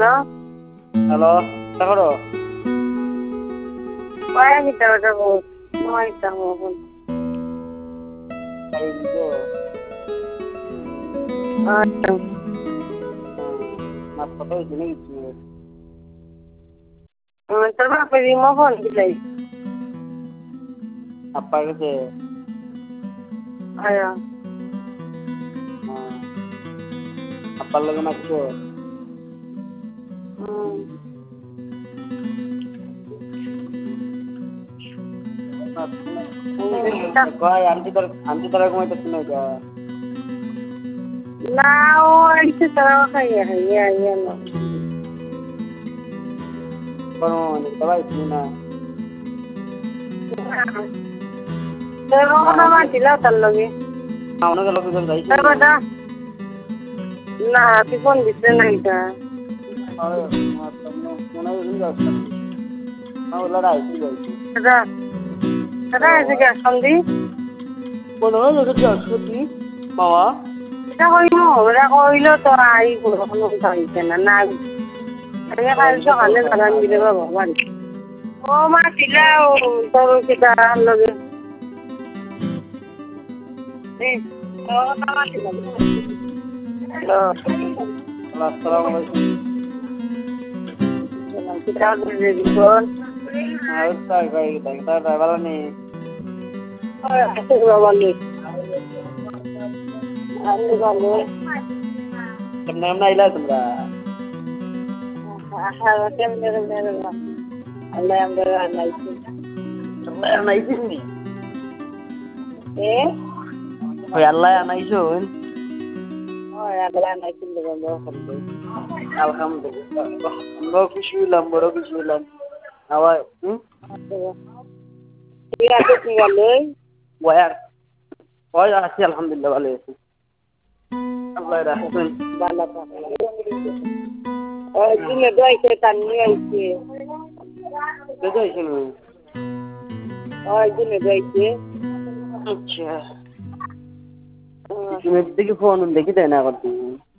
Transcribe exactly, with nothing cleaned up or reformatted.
hello hello দেখো কয় metre ওটা বহুত নয়টা মহন আচ্ছা মাছ কত হয়েছে নাকি তোর বাপের রিমো ফোন দিলাই আপ্পা গেছে আয়া আপ্পার লগে মারছো কয় আন্টি তোর আন্টি তোরা ঘুমাইতেছি না যা না ও আইসে তারাও খাইয়া খাইয়া আইয়া না কোনো সবাই শুনি না তোর কথা মানছিল তার লগে অনেক লোকজন যাইছে তোর কথা না তুই ফোন দিচ্ছে না এটা মনে হয় লড়াই কি যাইছে দাদা দাদা এসে কে সন্ধি মনে হয় লোকের আসছি বাবা এটা কইল ওরা কইল তো আই কোনো কোনো কথা হইছে না না আমি কাল সকালে জানান দিলে বাবা বাড়ি ও মা ছিলা ও তোর কিটা লগে এই ও কথা মাছিল হ্যালো আসসালামু আলাইকুম কিটা দিলে দিবন আর তাই ভাই তাই তাই ভালো নেই আছে বাবা নেই আমি বলো তোমরা আমরা আইলা তোমরা হ্যাঁ কেমনে কেমনে আল্লাহ আমরা আনাইছি তোমরা আনাইছিস নি এ ওই আল্লাহ আনাইছো ওই আল্লাহ আনাইছি বলো আলহামদুলিল্লাহ আমরা খুশি হলাম বড় খুশি হলাম আবার হুম ঠিক আছে কি গেলে ওয়ার ওই আছি আলহামদুলিল্লাহ ভালো আছি আল্লাহ রাখছেন ভালো থাকে ওই দিনে দইছে তার নিয়ে আইছে বুঝাইছেন ওই দিনে দইছে আচ্ছা তুমি দেখি ফোন দেখি দেয় না করতে